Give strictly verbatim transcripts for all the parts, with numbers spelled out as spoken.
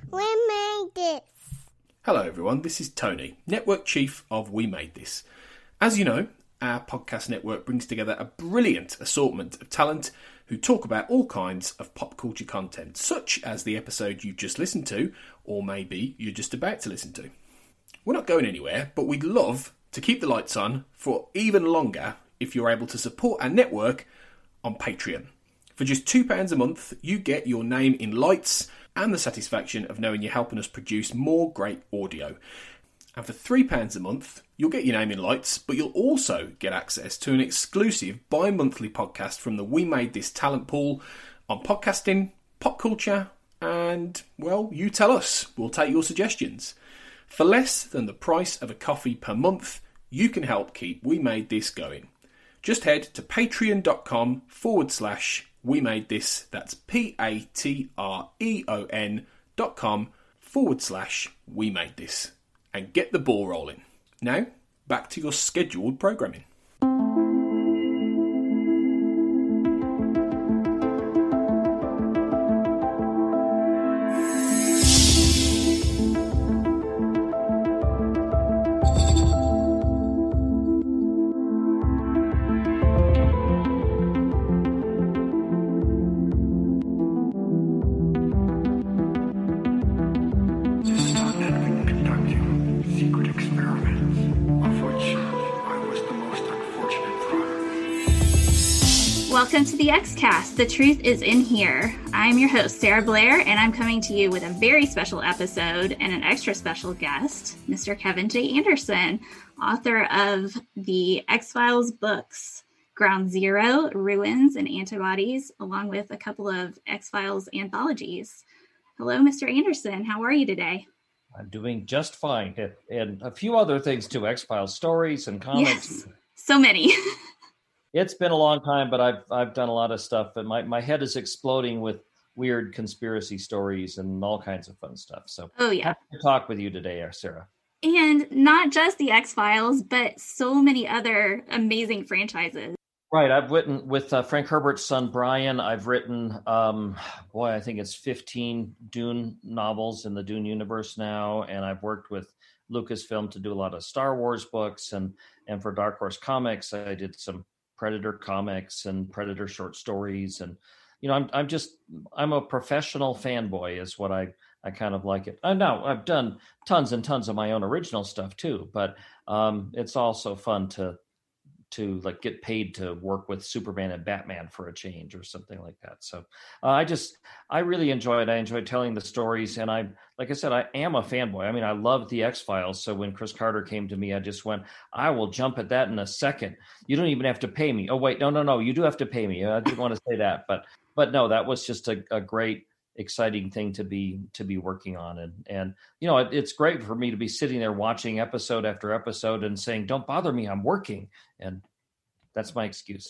We made this. Hello everyone, this is Tony, Network Chief of We Made This. As you know, our podcast network brings together a brilliant assortment of talent who talk about all kinds of pop culture content, such as the episode you've just listened to, or maybe you're just about to listen to. We're not going anywhere, but we'd love to keep the lights on for even longer if you're able to support our network on Patreon. For just two pounds a month, you get your name in lights and the satisfaction of knowing you're helping us produce more great audio. And for three pounds a month, you'll get your name in lights, but you'll also get access to an exclusive bi-monthly podcast from the We Made This talent pool on podcasting, pop culture, and, well, you tell us. We'll take your suggestions. For less than the price of a coffee per month, you can help keep We Made This going. Just head to patreon.com forward slash We Made This. That's P-A-T-R-E-O-N dot com forward slash We Made This. And get the ball rolling. Now, back to your scheduled programming. Welcome to the X-Cast. The truth is in here. I'm your host, Sarah Blair, and I'm coming to you with a very special episode and an extra special guest, Mister Kevin J. Anderson, author of the X-Files books, Ground Zero, Ruins, and Antibodies, along with a couple of X-Files anthologies. Hello, Mister Anderson. How are you today? I'm doing just fine. And a few other things too, X-Files stories and comics. Yes, so many. It's been a long time, but I've I've done a lot of stuff, and my, my head is exploding with weird conspiracy stories and all kinds of fun stuff. So oh yeah, happy to talk with you today, Sarah. And not just the X-Files, but so many other amazing franchises. Right. I've written with uh, Frank Herbert's son, Brian. I've written, um, boy, I think it's fifteen Dune novels in the Dune universe now. And I've worked with Lucasfilm to do a lot of Star Wars books. And, and for Dark Horse Comics, I did some Predator comics and Predator short stories. And, you know, I'm I'm just, I'm a professional fanboy is what I, I kind of like it. I know I've done tons and tons of my own original stuff too, but um, it's also fun to, to like get paid to work with Superman and Batman for a change or something like that. So uh, I just, I really enjoy it. I enjoy telling the stories. And I, like I said, I am a fanboy. I mean, I love the X-Files. So when Chris Carter came to me, I just went, I will jump at that in a second. You don't even have to pay me. Oh, wait, no, no, no. You do have to pay me. I didn't want to say that, but, but no, that was just a, a great, exciting thing to be, to be working on. And, and, you know, it, it's great for me to be sitting there watching episode after episode and saying, don't bother me, I'm working. And that's my excuse.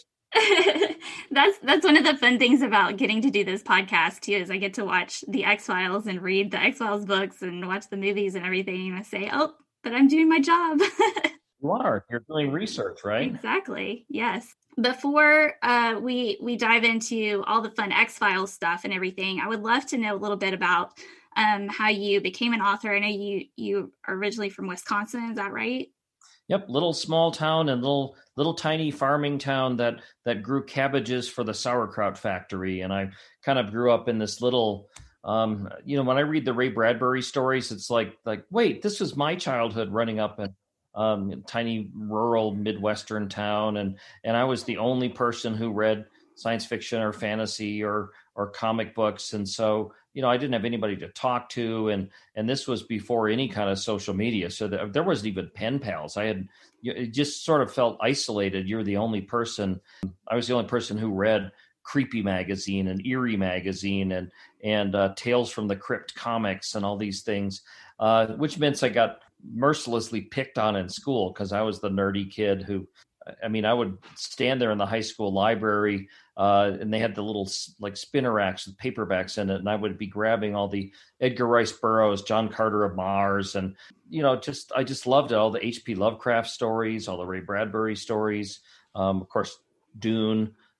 that's that's one of the fun things about getting to do this podcast too, is I get to watch the X-Files and read the X-Files books and watch the movies and everything. And I say, oh, but I'm doing my job. You are. You're doing research, right? Exactly. Yes. Before uh, we we dive into all the fun X-Files stuff and everything, I would love to know a little bit about um, how you became an author. I know you you are originally from Wisconsin. Is that right? Yep, little small town and little little tiny farming town that that grew cabbages for the sauerkraut factory. And I kind of grew up in this little, um, you know, when I read the Ray Bradbury stories, it's like like wait, this was my childhood running up in um, a tiny rural Midwestern town, and and I was the only person who read science fiction or fantasy or or comic books, and so you know I didn't have anybody to talk to, and and this was before any kind of social media, so there, there wasn't even pen pals. I had it just sort of felt isolated. You're the only person. I was the only person who read Creepy magazine and Eerie magazine and and uh, Tales from the Crypt comics and all these things, uh, which meant I got mercilessly picked on in school because I was the nerdy kid who. I mean, I would stand there in the high school library, uh, and they had the little like spinner racks with paperbacks in it, and I would be grabbing all the Edgar Rice Burroughs, John Carter of Mars, and you know, just I just loved it. All the H P Lovecraft stories, all the Ray Bradbury stories, um, of course, Dune,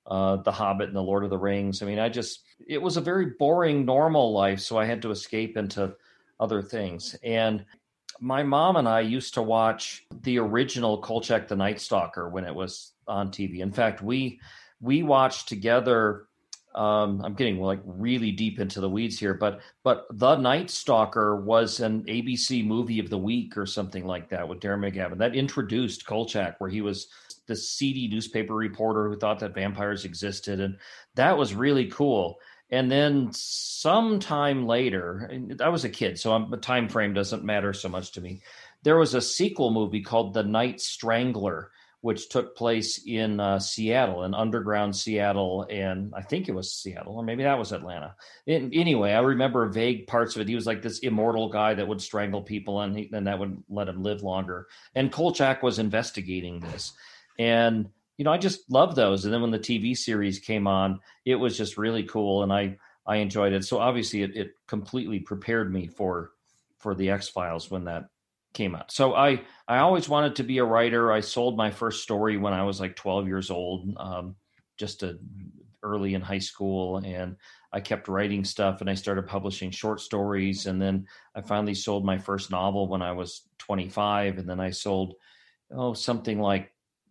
uh, The Hobbit and The Lord of the Rings. I mean, I just, it was a very boring, normal life. So I had to escape into other things. And my mom and I used to watch the original Kolchak the Night Stalker when it was on T V. In fact, we, we watched together. Um, I'm getting like really deep into the weeds here, but but The Night Stalker was an A B C movie of the week or something like that with Darren McGavin. That introduced Kolchak, where he was the seedy newspaper reporter who thought that vampires existed, and that was really cool. And then sometime later, and I was a kid, so I'm, the time frame doesn't matter so much to me. There was a sequel movie called The Night Strangler, which took place in uh, Seattle, in underground Seattle, and I think it was Seattle, or maybe that was Atlanta. In, anyway, I remember vague parts of it. He was like this immortal guy that would strangle people, and, he, and that would let him live longer. And Kolchak was investigating this. And, you know, I just love those. And then when the T V series came on, it was just really cool, and I, I enjoyed it. So obviously it, it completely prepared me for for the X-Files when that came out. So I, I always wanted to be a writer. I sold my first story when I was like twelve years old, um, just a, early in high school. And I kept writing stuff, and I started publishing short stories. And then I finally sold my first novel when I was twenty-five. And then I sold, oh, something like,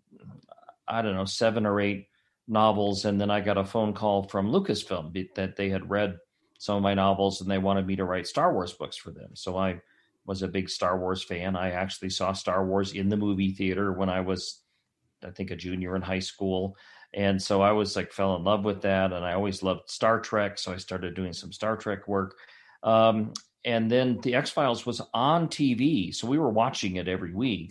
I don't know, seven or eight novels. And then I got a phone call from Lucasfilm that they had read some of my novels and they wanted me to write Star Wars books for them. So I was a big Star Wars fan. I actually saw Star Wars in the movie theater when I was, I think, a junior in high school. And so I was like, fell in love with that. And I always loved Star Trek. So I started doing some Star Trek work. Um, and then the X-Files was on T V. So we were watching it every week.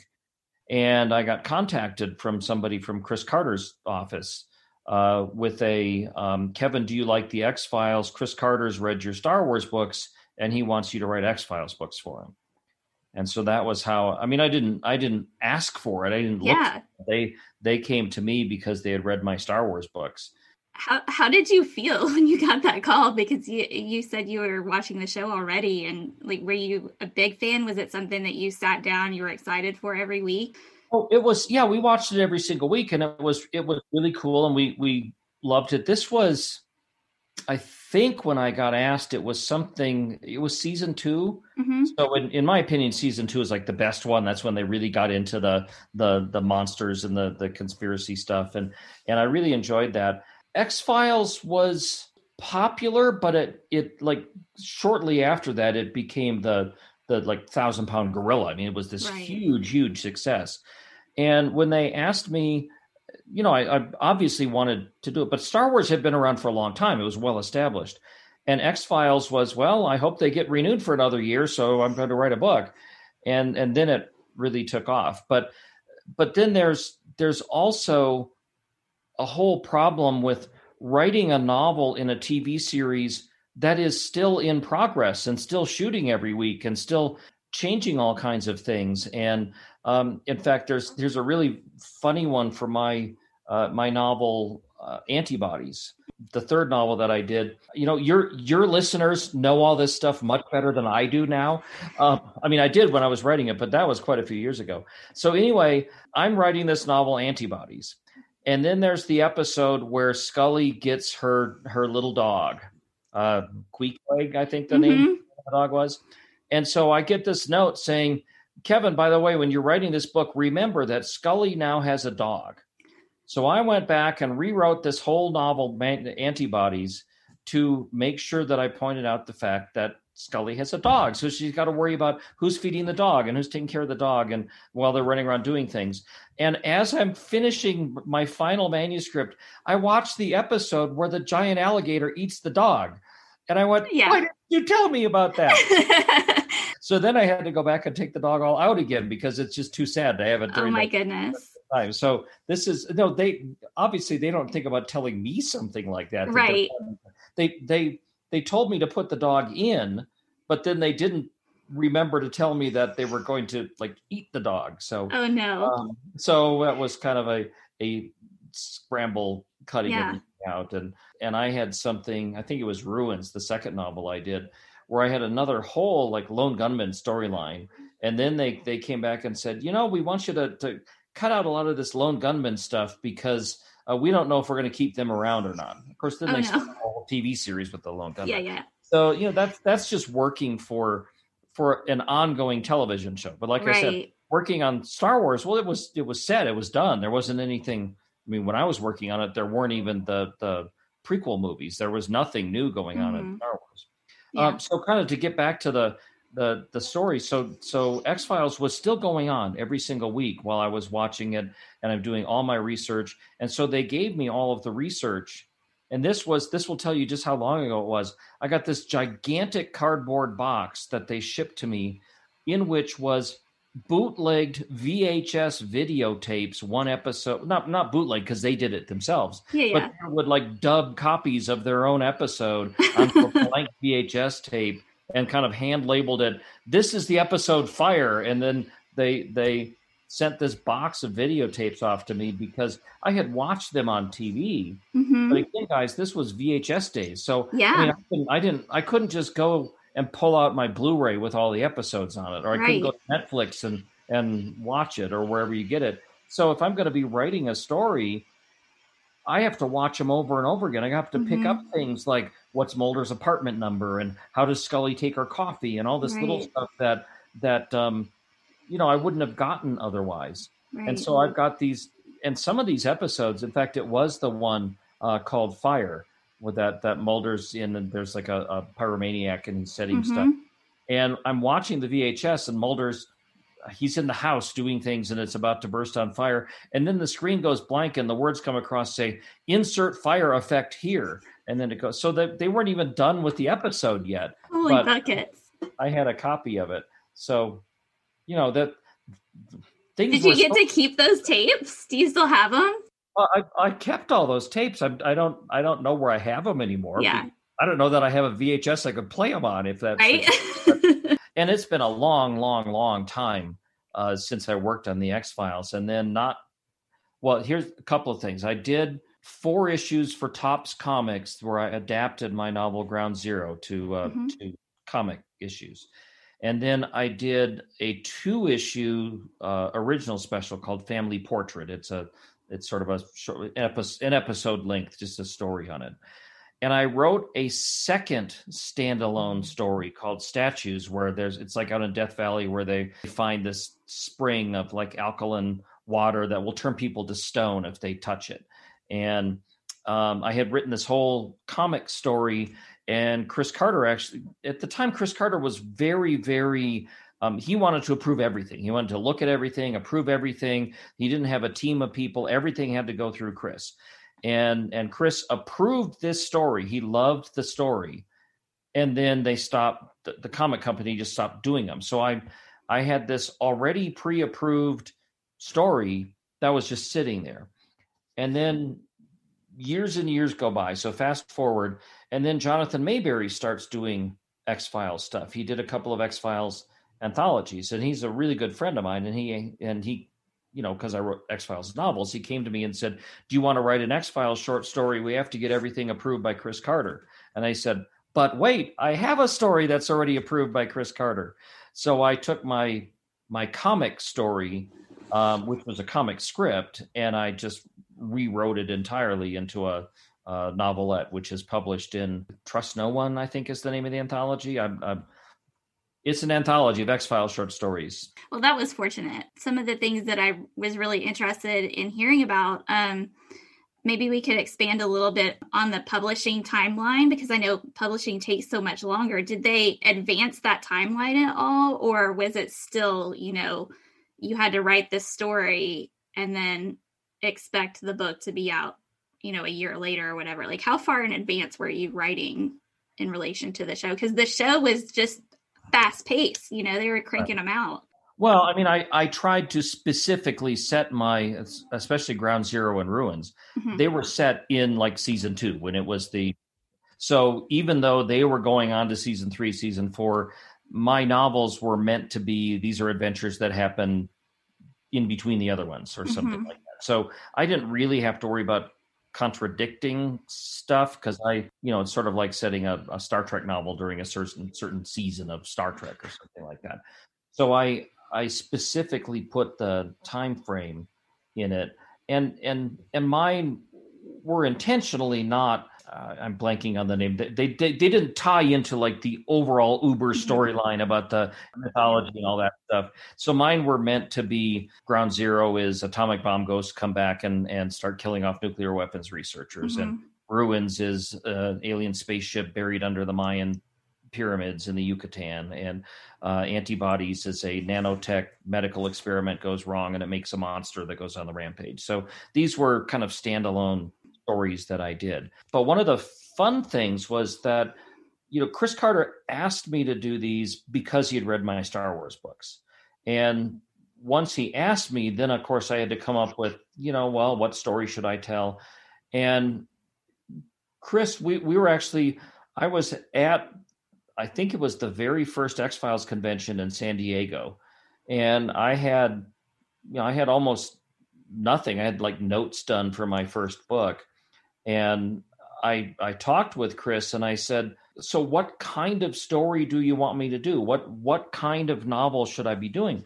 And I got contacted from somebody from Chris Carter's office uh, with a, um, Kevin, do you like the X-Files? Chris Carter's read your Star Wars books, and he wants you to write X-Files books for him. And so that was how, I mean, I didn't, I didn't ask for it. I didn't look. Yeah. They, they came to me because they had read my Star Wars books. How how did you feel when you got that call? Because you you said you were watching the show already, and like, were you a big fan? Was it something that you sat down, you were excited for every week? Oh, it was, yeah, we watched it every single week, and it was, it was really cool. And we, we loved it. This was, I think when I got asked, it was something, it was season two. Mm-hmm. So in, in my opinion, season two is like the best one. That's when they really got into the, the, the monsters and the, the conspiracy stuff. And, and I really enjoyed that. X-Files was popular, but it, it like shortly after that, it became the, the like thousand pound gorilla. I mean, it was this right. huge, huge success. And when they asked me, you know, I, I obviously wanted to do it, but Star Wars had been around for a long time. It was well established. And X-Files was, well, I hope they get renewed for another year, so I'm going to write a book. And and then it really took off. But but then there's there's also a whole problem with writing a novel in a T V series that is still in progress and still shooting every week and still changing all kinds of things. And um, in fact, there's there's a really funny one for my uh, my novel uh, Antibodies, the third novel that I did. You know, your your listeners know all this stuff much better than I do now. Uh, I mean, I did when I was writing it, but that was quite a few years ago. So anyway, I'm writing this novel Antibodies, and then there's the episode where Scully gets her her little dog, uh, Queequeg, I think the mm-hmm. name of the dog was. And so I get this note saying, Kevin, by the way, when you're writing this book, remember that Scully now has a dog. So I went back and rewrote this whole novel, Antibodies, to make sure that I pointed out the fact that Scully has a dog. So she's got to worry about who's feeding the dog and who's taking care of the dog and while they're running around doing things. And as I'm finishing my final manuscript, I watched the episode where the giant alligator eats the dog. And I went, yeah. Why didn't you tell me about that? So then I had to go back and take the dog all out again because it's just too sad to have it during oh my goodness time. So this is no, they obviously they don't think about telling me something like that. Right. They they they told me to put the dog in, but then they didn't remember to tell me that they were going to like eat the dog. So oh no. Um, so that was kind of a a scramble cutting yeah. everything out. And and I had something, I think it was Ruins, the second novel I did, where I had another whole like lone gunman storyline. And then they, they came back and said, you know, we want you to, to cut out a lot of this lone gunman stuff because uh, we don't know if we're going to keep them around or not. Of course, then oh, they no. start a whole T V series with the Lone Gunmen. Yeah, yeah. So, you know, that's that's just working for for an ongoing television show. But like right. I said, working on Star Wars, well, it was it was set, it was done. There wasn't anything. I mean, when I was working on it, there weren't even the the prequel movies. There was nothing new going on mm-hmm. in Star Wars. Yeah. Um, so, kind of to get back to the the the story. So, so X-Files was still going on every single week while I was watching it, and I'm doing all my research. And so they gave me all of the research. And this was this will tell you just how long ago it was. I got this gigantic cardboard box that they shipped to me, in which was bootlegged V H S videotapes, one episode, not not bootleg because they did it themselves, yeah, yeah. but they would like dub copies of their own episode onto a blank V H S tape and kind of hand labeled it. This is the episode Fire, and then they they sent this box of videotapes off to me because I had watched them on T V. Mm-hmm. But again, guys, this was V H S days, so yeah, I, mean, I, couldn't, I didn't, I couldn't just go and pull out my Blu-ray with all the episodes on it, or I right. couldn't go to Netflix and and watch it, or wherever you get it. So if I'm going to be writing a story, I have to watch them over and over again. I have to mm-hmm. pick up things like what's Mulder's apartment number and how does Scully take her coffee and all this right. little stuff that that um, you know I wouldn't have gotten otherwise. Right. And so I've got these, and some of these episodes. In fact, it was the one uh, called Fire, with that that Mulder's in, and there's like a, a pyromaniac and he's setting mm-hmm. stuff. And I'm watching the V H S, and Mulder's he's in the house doing things, and it's about to burst on fire. And then the screen goes blank, and the words come across say, "Insert fire effect here." And then it goes. So that they weren't even done with the episode yet. Holy but buckets! I had a copy of it, so you know that. Things Did you get so- to keep those tapes? Do you still have them? Well, I, I kept all those tapes. I, I don't I don't know where I have them anymore. Yeah. I don't know that I have a V H S I could play them on if that's right. And it's been a long, long, long time uh, since I worked on the X-Files. And then not, well, here's a couple of things. I did four issues for Topps Comics where I adapted my novel Ground Zero to uh, mm-hmm. to comic issues. And then I did a two-issue uh, original special called Family Portrait. It's a it's sort of a short episode, an episode length, just a story on it. And I wrote a second standalone story called Statues, where there's it's like out in Death Valley where they find this spring of like alkaline water that will turn people to stone if they touch it. And um, I had written this whole comic story. And Chris Carter actually, at the time, Chris Carter was very, very, um, he wanted to approve everything. He wanted to look at everything, approve everything. He didn't have a team of people. Everything had to go through Chris. And and Chris approved this story. He loved the story. And then they stopped, the, the comic company just stopped doing them. So I, I had this already pre-approved story that was just sitting there. And then years and years go by. So fast forward, and then Jonathan Mayberry starts doing X-Files stuff. He did a couple of X-Files anthologies, and he's a really good friend of mine. And he, and he, you know, because I wrote X-Files novels, he came to me and said, "Do you want to write an X-Files short story? We have to get everything approved by Chris Carter." And I said, "But wait, I have a story that's already approved by Chris Carter." So I took my my comic story, um, which was a comic script, and I just rewrote it entirely into a, a novelette, which is published in Trust No One, I think is the name of the anthology. I'm, I'm, it's an anthology of X-Files short stories. Well, that was fortunate. Some of the things that I was really interested in hearing about, um, maybe we could expand a little bit on the publishing timeline, because I know publishing takes so much longer. Did they advance that timeline at all? Or was it still, you know, you had to write this story and then expect the book to be out, you know, a year later or whatever? Like, how far in advance were you writing in relation to the show? Because the show was just fast paced, you know, they were cranking them out. Well, I mean, I, I tried to specifically set my, especially Ground Zero and Ruins, mm-hmm. they were set in like season two when it was the, so even though they were going on to season three, season four, my novels were meant to be, these are adventures that happen in between the other ones or something mm-hmm. like that. So I didn't really have to worry about contradicting stuff because I, you know, it's sort of like setting a, a Star Trek novel during a certain certain season of Star Trek or something like that. So I I specifically put the time frame in it, and and and mine were intentionally not, uh, I'm blanking on the name. They, they they didn't tie into like the overall Uber storyline about the mythology and all that stuff. So mine were meant to be Ground Zero is atomic bomb ghosts come back and, and start killing off nuclear weapons researchers. Mm-hmm. And Ruins is an alien spaceship buried under the Mayan pyramids in the Yucatan. And uh, Antibodies is a nanotech medical experiment goes wrong and it makes a monster that goes on the rampage. So these were kind of standalone stories that I did. But one of the fun things was that, you know, Chris Carter asked me to do these because he had read my Star Wars books. And once he asked me, then of course I had to come up with, you know, well, what story should I tell? And Chris, we, we were actually, I was at, I think it was the very first X-Files convention in San Diego. And I had, you know, I had almost nothing. I had like notes done for my first book. And I I talked with Chris and I said, so what kind of story do you want me to do? What what kind of novel should I be doing?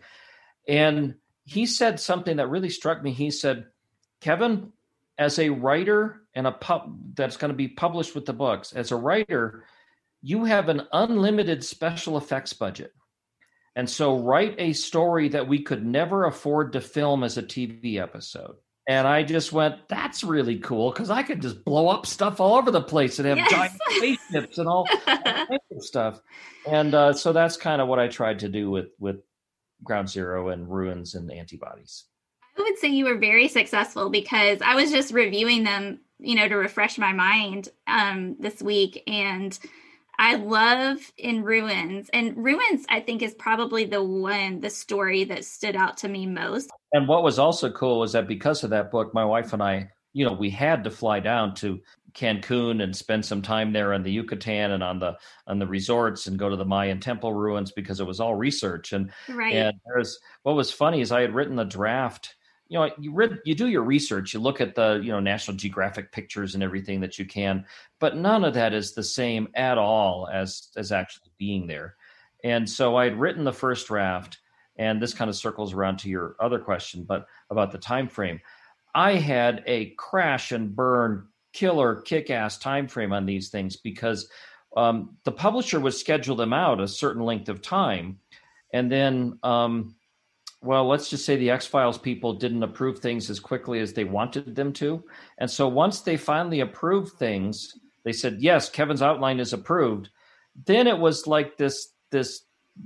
And he said something that really struck me. He said, Kevin, as a writer and a pub that's going to be published with the books, as a writer, you have an unlimited special effects budget. And so write a story that we could never afford to film as a T V episode. And I just went, that's really cool, because I could just blow up stuff all over the place and have yes. giant spaceships and all, all kinds of stuff. And uh, so that's kind of what I tried to do with, with Ground Zero and Ruins and Antibodies. I would say you were very successful, because I was just reviewing them, you know, to refresh my mind um, this week. And I love in Ruins, and Ruins, I think, is probably the one, the story that stood out to me most. And what was also cool was that because of that book, my wife and I, you know, we had to fly down to Cancun and spend some time there on the Yucatan and on the on the resorts and go to the Mayan temple ruins, because it was all research. And, right. and there's, what was funny is I had written the draft. You know, you read, you do your research, you look at the, you know, National Geographic pictures and everything that you can, but none of that is the same at all as, as actually being there. And so I had written the first draft, and this kind of circles around to your other question, but about the time frame. I had a crash and burn, killer, kick-ass time frame on these things, because um, the publisher would schedule them out a certain length of time, and then um, well, let's just say the X-Files people didn't approve things as quickly as they wanted them to. And so once they finally approved things, they said, yes, Kevin's outline is approved. Then it was like this, this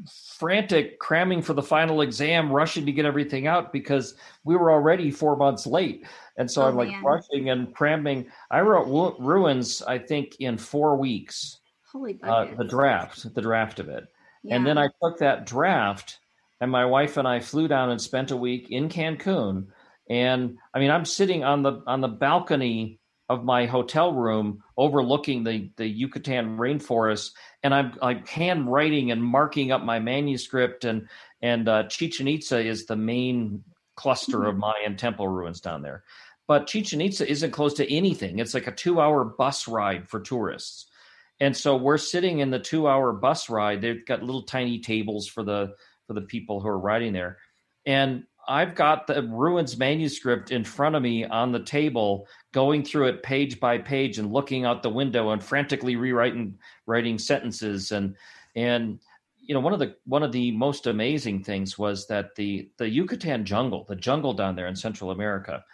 frantic cramming for the final exam, rushing to get everything out, because we were already four months late. And so oh, I'm like man. rushing and cramming. I wrote Ruins, I think, in four weeks. Holy uh, the draft, the draft of it. Yeah. And then I took that draft, and my wife and I flew down and spent a week in Cancun. And I mean, I'm sitting on the on the balcony of my hotel room overlooking the, the Yucatan rainforest. And I'm like hand writing and marking up my manuscript. And, and uh, Chichen Itza is the main cluster mm-hmm. of Mayan temple ruins down there. But Chichen Itza isn't close to anything. It's like a two hour bus ride for tourists. And so we're sitting in the two hour bus ride. They've got little tiny tables for the for the people who are riding there. And I've got the Ruins manuscript in front of me on the table, going through it page by page and looking out the window and frantically rewriting, writing sentences. And, and, you know, one of the, one of the most amazing things was that the, the Yucatan jungle, the jungle down there in Central America,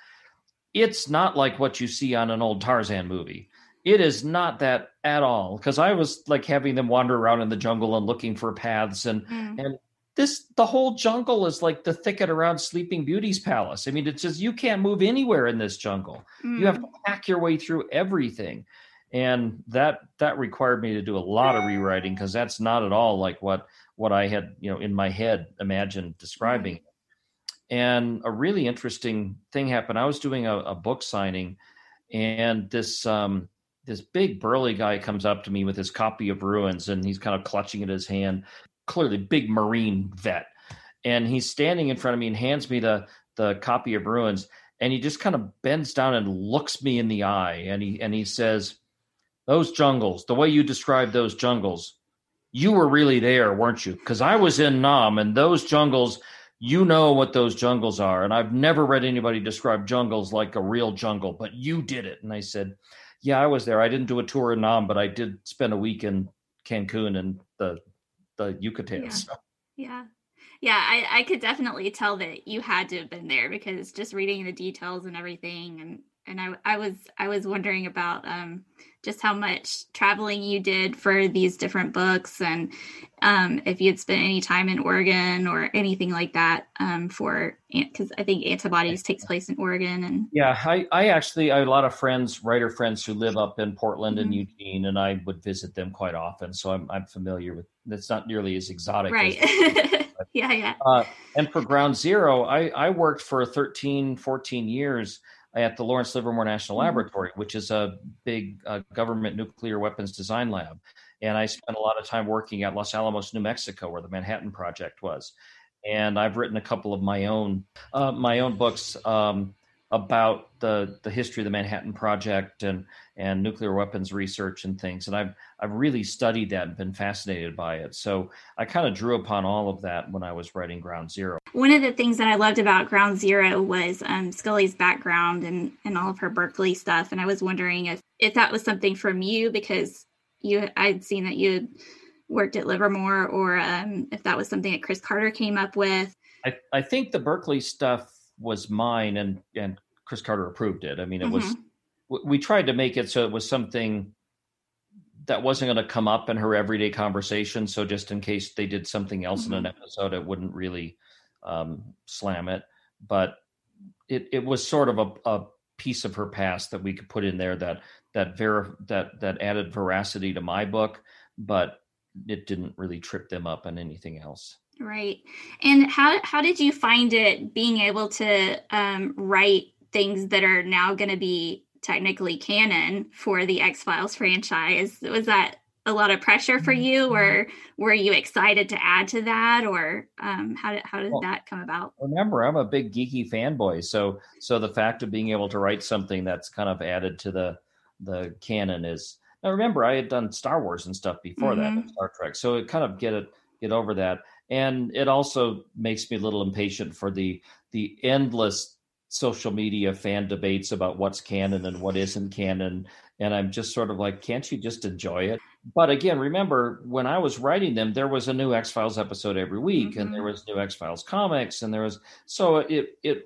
it's not like what you see on an old Tarzan movie. It is not that at all. Cause I was like having them wander around in the jungle and looking for paths and, mm. and, This the whole jungle is like the thicket around Sleeping Beauty's palace. I mean, it's just you can't move anywhere in this jungle. Mm. You have to hack your way through everything, and that that required me to do a lot of rewriting, because that's not at all like what what I had you know in my head imagined describing. Mm. And a really interesting thing happened. I was doing a, a book signing, and this um, this big burly guy comes up to me with his copy of Ruins, and he's kind of clutching at his hand. Clearly big Marine vet. And he's standing in front of me and hands me the, the copy of Ruins. And he just kind of bends down and looks me in the eye. And he, and he says, those jungles, the way you described those jungles, you were really there, weren't you? Because I was in Nam, and those jungles, you know what those jungles are. And I've never read anybody describe jungles like a real jungle, but you did it. And I said, yeah, I was there. I didn't do a tour in Nam, but I did spend a week in Cancun and the, the Yucatan. Yeah. So. Yeah. Yeah, I, I could definitely tell that you had to have been there, because just reading the details and everything, and and I I was I was wondering about um just how much traveling you did for these different books, and um if you had spent any time in Oregon or anything like that, um for, because I think Antibodies takes place in Oregon. And yeah, I I actually I have a lot of friends, writer friends, who live up in Portland mm-hmm. and Eugene, and I would visit them quite often, so I'm I'm familiar with. It's not nearly as exotic, right? As, yeah, yeah. Uh, and for Ground Zero, I, I worked for thirteen, fourteen years at the Lawrence Livermore National mm-hmm. Laboratory, which is a big uh, government nuclear weapons design lab. And I spent a lot of time working at Los Alamos, New Mexico, where the Manhattan Project was. And I've written a couple of my own uh, my own books um, about the the history of the Manhattan Project and and nuclear weapons research and things. And I've I've really studied that and been fascinated by it. So I kind of drew upon all of that when I was writing Ground Zero. One of the things that I loved about Ground Zero was um, Scully's background and, and all of her Berkeley stuff. And I was wondering if, if that was something from you, because you I'd seen that you had worked at Livermore, or um, if that was something that Chris Carter came up with. I, I think the Berkeley stuff was mine, and, and Chris Carter approved it. I mean, it mm-hmm. was, we tried to make it so it was something that wasn't going to come up in her everyday conversation. So just in case they did something else mm-hmm. in an episode, it wouldn't really um, slam it. But it, it was sort of a, a piece of her past that we could put in there that that ver- that that added veracity to my book, but it didn't really trip them up on anything else. Right. And how how did you find it being able to um, write things that are now going to be technically canon for the X-Files franchise? Was that a lot of pressure for you, or were you excited to add to that, or um, how did how did well, that come about? Remember, I'm a big geeky fanboy, so so the fact of being able to write something that's kind of added to the the canon is. Now remember, I had done Star Wars and stuff before mm-hmm. that, and Star Trek, so it kind of get it get over that, and it also makes me a little impatient for the the endless social media fan debates about what's canon and what isn't canon. And I'm just sort of like, can't you just enjoy it? But again, remember, when I was writing them, there was a new X-Files episode every week, mm-hmm. and there was new X-Files comics, and there was, so it, it,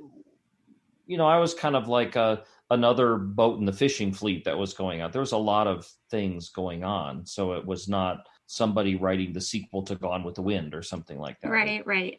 you know, I was kind of like a, another boat in the fishing fleet that was going on. There was a lot of things going on. So it was not somebody writing the sequel to Gone with the Wind or something like that. Right, right.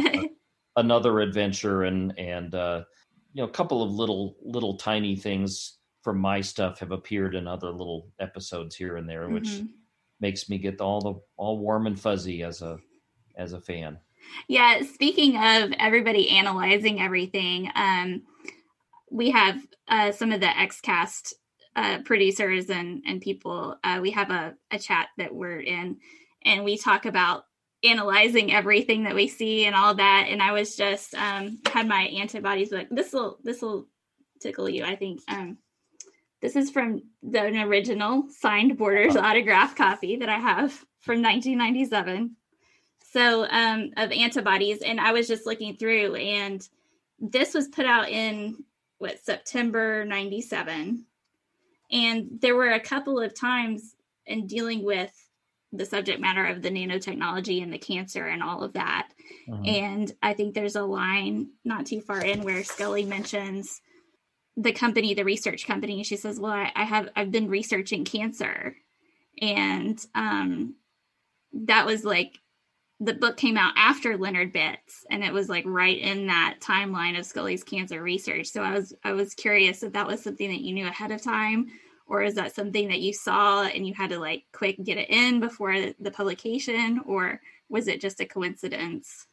Another adventure, and, and, uh, you know, a couple of little, little tiny things from my stuff have appeared in other little episodes here and there, which mm-hmm. makes me get all the, all warm and fuzzy as a, as a fan. Yeah. Speaking of everybody analyzing everything, um, we have uh, some of the XCast uh, producers and, and people, uh, we have a, a chat that we're in, and we talk about analyzing everything that we see and all that. And I was just um, had my Antibodies book. This will this will tickle you, I think. Um, this is from the an original signed Borders autograph copy that I have from nineteen ninety-seven. So um, of Antibodies, and I was just looking through, and this was put out in what September ninety-seven, and there were a couple of times in dealing with the subject matter of the nanotechnology and the cancer and all of that. Uh-huh. And I think there's a line not too far in where Scully mentions the company, the research company. She says, well, I, I have, I've been researching cancer. And um, that was like, the book came out after Leonard Bitts, and it was like right in that timeline of Scully's cancer research. So I was, I was curious if that was something that you knew ahead of time, or is that something that you saw and you had to like quick get it in before the publication, or was it just a coincidence?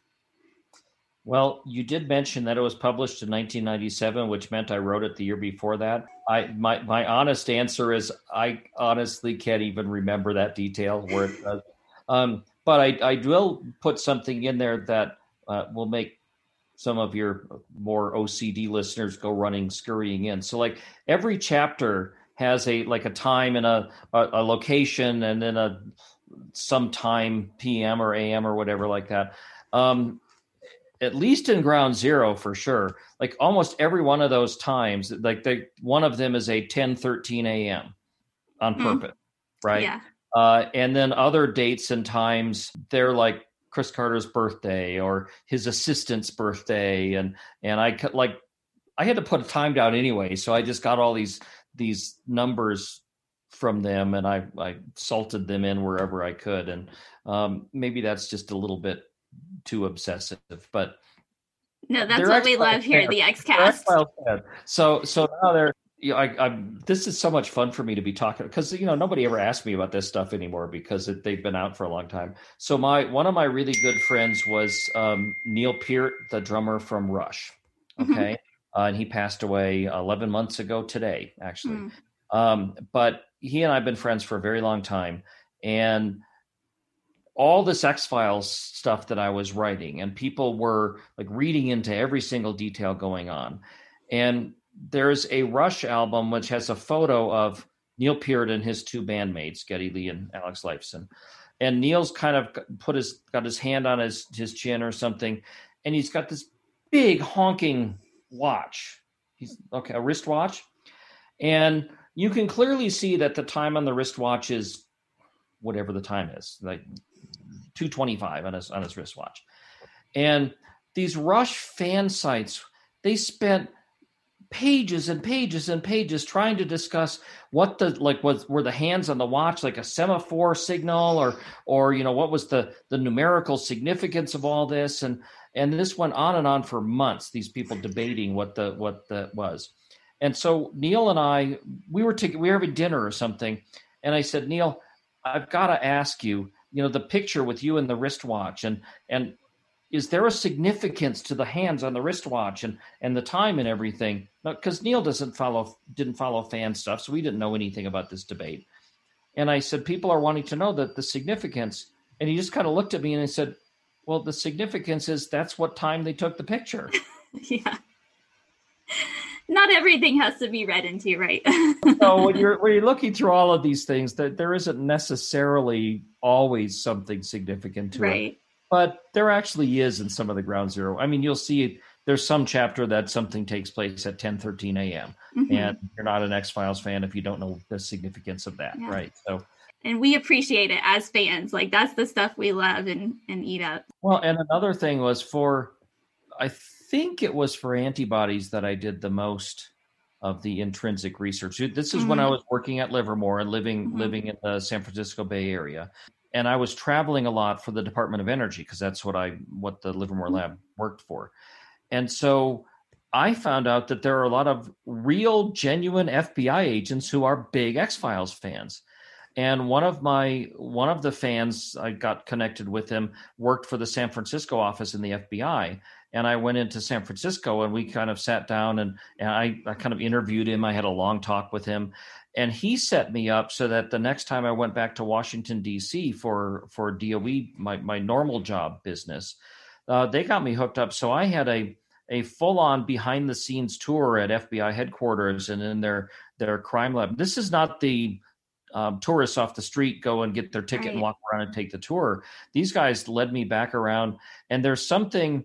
Well, you did mention that it was published in nineteen ninety-seven, which meant I wrote it the year before that. I my my honest answer is I honestly can't even remember that detail where it does. Um, but I, I will put something in there that uh, will make some of your more O C D listeners go running, scurrying in. So like every chapter has a like a time and a, a, a location, and then a some time P M or A M or whatever like that. Um, at least in Ground Zero for sure, like almost every one of those times, like they, one of them is a ten thirteen a.m. on purpose, mm. right? Yeah. Uh, and then other dates and times, they're like Chris Carter's birthday or his assistant's birthday. And, and I like, I had to put a time down anyway. So I just got all these, these numbers from them and I, I salted them in wherever I could. And um, maybe that's just a little bit too obsessive, but no, that's what we love here, the X-Cast. So, so now they're, you know, I, I'm, this is so much fun for me to be talking because, you know, nobody ever asks me about this stuff anymore because it, they've been out for a long time. So my, one of my really good friends was um, Neil Peart, the drummer from Rush. Okay. Mm-hmm. Uh, and he passed away eleven months ago today, actually. Mm. Um, but he and I have been friends for a very long time. And all this X-Files stuff that I was writing and people were like reading into every single detail going on. And there's a Rush album which has a photo of Neil Peart and his two bandmates, Geddy Lee and Alex Lifeson. And Neil's kind of put his got his hand on his, his chin or something, and he's got this big honking watch. He's okay, a wristwatch. And you can clearly see that the time on the wristwatch is whatever the time is, like two twenty-five on his on his wristwatch. And these Rush fan sites, they spent pages and pages and pages trying to discuss what the like was were the hands on the watch like a semaphore signal or or you know what was the the numerical significance of all this, and and this went on and on for months, these people debating what the what that was. And so Neil and I, we were to, we were having dinner or something, and I said, Neil, I've got to ask you, you know, the picture with you and the wristwatch, and and is there a significance to the hands on the wristwatch and, and the time and everything? Because Neil doesn't follow, didn't follow fan stuff, so we didn't know anything about this debate. And I said, people are wanting to know that the significance. And he just kind of looked at me and he said, well, the significance is that's what time they took the picture. Yeah. Not everything has to be read into, right? So when you're when you're looking through all of these things, that there isn't necessarily always something significant to right. it. But there actually is in some of the Ground Zero. I mean, you'll see there's some chapter that something takes place at ten thirteen a.m. Mm-hmm. And you're not an X-Files fan if you don't know the significance of that, yeah. right? So, and we appreciate it as fans. Like, that's the stuff we love and, and eat up. Well, and another thing was for, I think it was for antibodies that I did the most of the intrinsic research. This is mm-hmm. when I was working at Livermore and living mm-hmm. living in the San Francisco Bay Area. And I was traveling a lot for the Department of Energy because that's what I what the Livermore lab worked for. And so I found out that there are a lot of real, genuine F B I agents who are big X-Files fans. And one of my one of the fans, I got connected with him, worked for the San Francisco office in the F B I. And I went into San Francisco and we kind of sat down and, and I, I kind of interviewed him. I had a long talk with him. And he set me up so that the next time I went back to Washington, D C for, for D O E, my, my normal job business, uh, they got me hooked up. So I had a, a full-on behind-the-scenes tour at F B I headquarters and in their, their crime lab. This is not the um, tourists off the street go and get their ticket right. and walk around and take the tour. These guys led me back around. And there's something...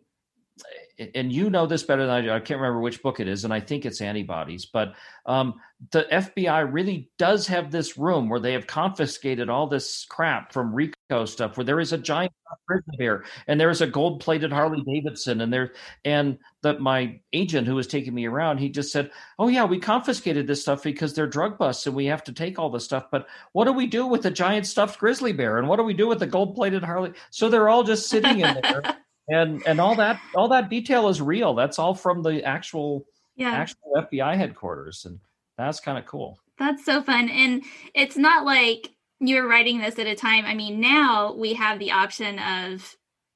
and you know this better than I do. I can't remember which book it is, and I think it's Antibodies. But um, the F B I really does have this room where they have confiscated all this crap from RICO stuff, where there is a giant grizzly bear, and there is a gold-plated Harley Davidson, and there, and that my agent who was taking me around, he just said, "Oh yeah, we confiscated this stuff because they're drug busts, and we have to take all this stuff. But what do we do with the giant stuffed grizzly bear, and what do we do with the gold-plated Harley?" So they're all just sitting in there. And and all that all that detail is real. That's all from the actual yeah. actual F B I headquarters, and that's kind of cool. That's so fun. And it's not like you were writing this at a time. I mean, now we have the option of,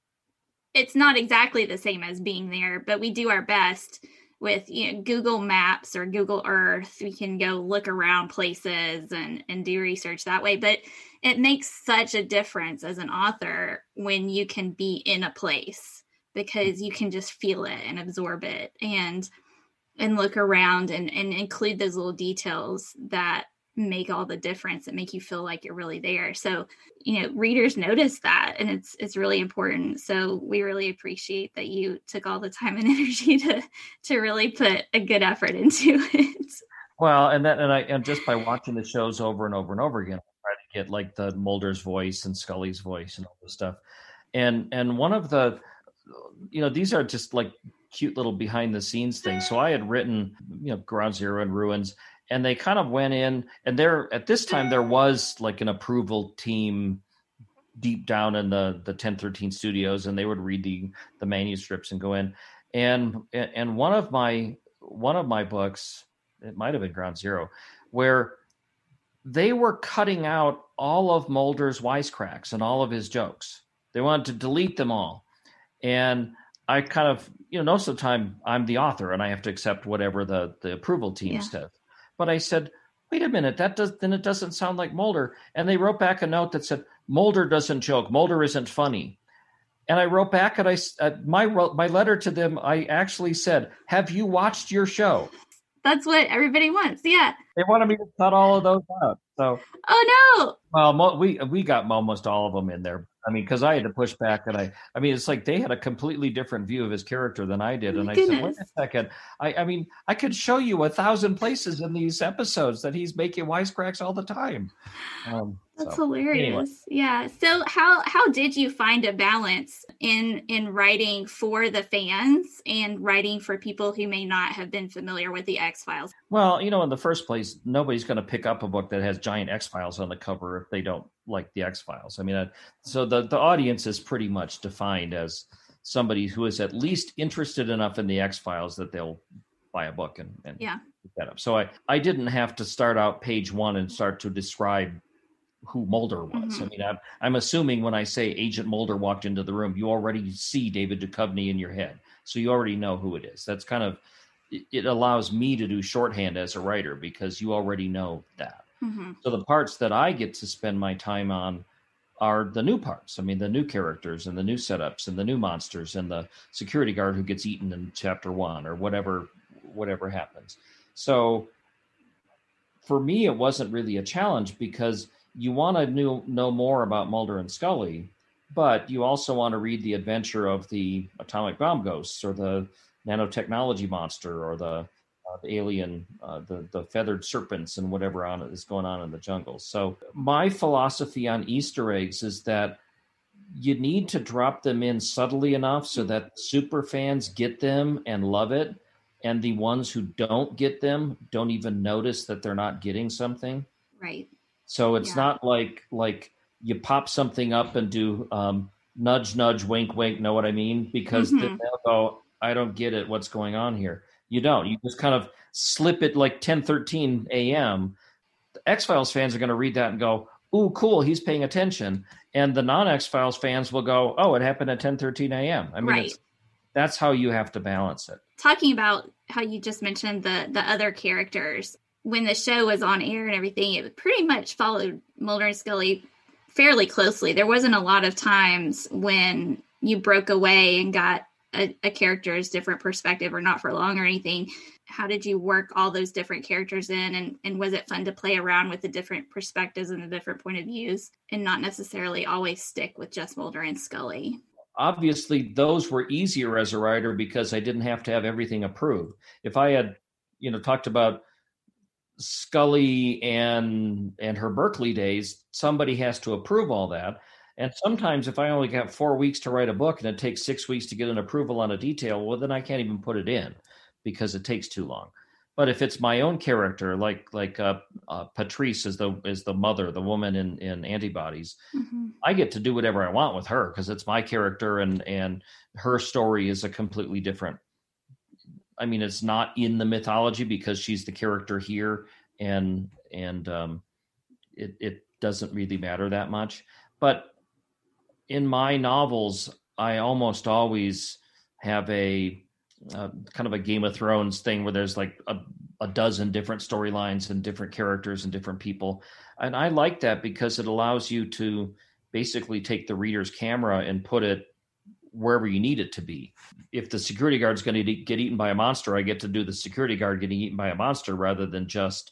it's not exactly the same as being there, but we do our best with, you know, Google Maps or Google Earth. We can go look around places and and do research that way. But it makes such a difference as an author when you can be in a place, because you can just feel it and absorb it and and look around and, and include those little details that make all the difference and make you feel like you're really there. So, you know, readers notice that, and it's it's really important. So we really appreciate that you took all the time and energy to to really put a good effort into it. Well, and that and I and just by watching the shows over and over and over again, I try to get like the Mulder's voice and Scully's voice and all this stuff. And and one of the, you know, these are just like cute little behind the scenes things. So I had written, you know, Ground Zero and Ruins, and they kind of went in, and there at this time there was like an approval team deep down in the the ten thirteen studios, and they would read the the manuscripts and go in. And and one of my one of my books, it might have been Ground Zero, where they were cutting out all of Mulder's wisecracks and all of his jokes. They wanted to delete them all. And I kind of, you know, most of the time I'm the author and I have to accept whatever the, the approval team yeah. says. But I said, wait a minute, that does then it doesn't sound like Mulder. And they wrote back a note that said, Mulder doesn't joke. Mulder isn't funny. And I wrote back and I, uh, my, my letter to them, I actually said, have you watched your show? That's what everybody wants. Yeah. They wanted me to cut all of those out. So, oh no. Well, mo- we we got almost all of them in there. I mean, because I had to push back, and I, I mean, it's like they had a completely different view of his character than I did. And I Goodness. said, wait a second. I, I mean, I could show you a thousand places in these episodes that he's making wisecracks all the time. Um, That's so, hilarious. Anyway. Yeah. So how how did you find a balance in in writing for the fans and writing for people who may not have been familiar with the X-Files? Well, you know, in the first place, nobody's going to pick up a book that has giant X-Files on the cover if they don't like the X-Files. I mean, uh, so the, the audience is pretty much defined as somebody who is at least interested enough in the X-Files that they'll buy a book and, and yeah. pick that up. So I, I didn't have to start out page one and start to describe who Mulder was. Mm-hmm. I mean, I'm, I'm assuming when I say Agent Mulder walked into the room, you already see David Duchovny in your head. So you already know who it is. That's kind of, it, it allows me to do shorthand as a writer because you already know that. Mm-hmm. So the parts that I get to spend my time on are the new parts. I mean, the new characters and the new setups and the new monsters and the security guard who gets eaten in chapter one or whatever, whatever happens. So for me, it wasn't really a challenge because you want to know, know more about Mulder and Scully, but you also want to read the adventure of the atomic bomb ghosts or the nanotechnology monster or the Uh, the alien, uh, the the feathered serpents, and whatever on is going on in the jungle. So my philosophy on Easter eggs is that you need to drop them in subtly enough so that super fans get them and love it, and the ones who don't get them don't even notice that they're not getting something. Right. So it's Yeah. not like like you pop something up and do um, nudge, nudge, wink, wink. Know what I mean? Because Mhm. then they'll go, I don't get it. What's going on here? You don't. You just kind of slip it like ten thirteen a.m. The X-Files fans are going to read that and go, ooh, cool, he's paying attention. And the non-X-Files fans will go, oh, it happened at ten thirteen a.m. I mean, Right. it's, that's how you have to balance it. Talking about how you just mentioned the the other characters, when the show was on air and everything, it pretty much followed Mulder and Scully fairly closely. There wasn't a lot of times when you broke away and got A, a character's different perspective or not for long or anything. How did you work all those different characters in? And, and was it fun to play around with the different perspectives and the different point of views and not necessarily always stick with just Mulder and Scully? Obviously, those were easier as a writer because I didn't have to have everything approved. If I had, you know, talked about Scully and and her Berkeley days, somebody has to approve all that. And sometimes if I only got four weeks to write a book and it takes six weeks to get an approval on a detail, well, then I can't even put it in because it takes too long. But if it's my own character, like like uh, uh, Patrice is the is the mother, the woman in, in Antibodies, Mm-hmm. I get to do whatever I want with her because it's my character and and her story is a completely different. I mean, it's not in the mythology because she's the character here, and and um, it it doesn't really matter that much. But in my novels, I almost always have a uh, kind of a Game of Thrones thing where there's like a, a dozen different storylines and different characters and different people. And I like that because it allows you to basically take the reader's camera and put it wherever you need it to be. If the security guard's going to get eaten by a monster, I get to do the security guard getting eaten by a monster rather than just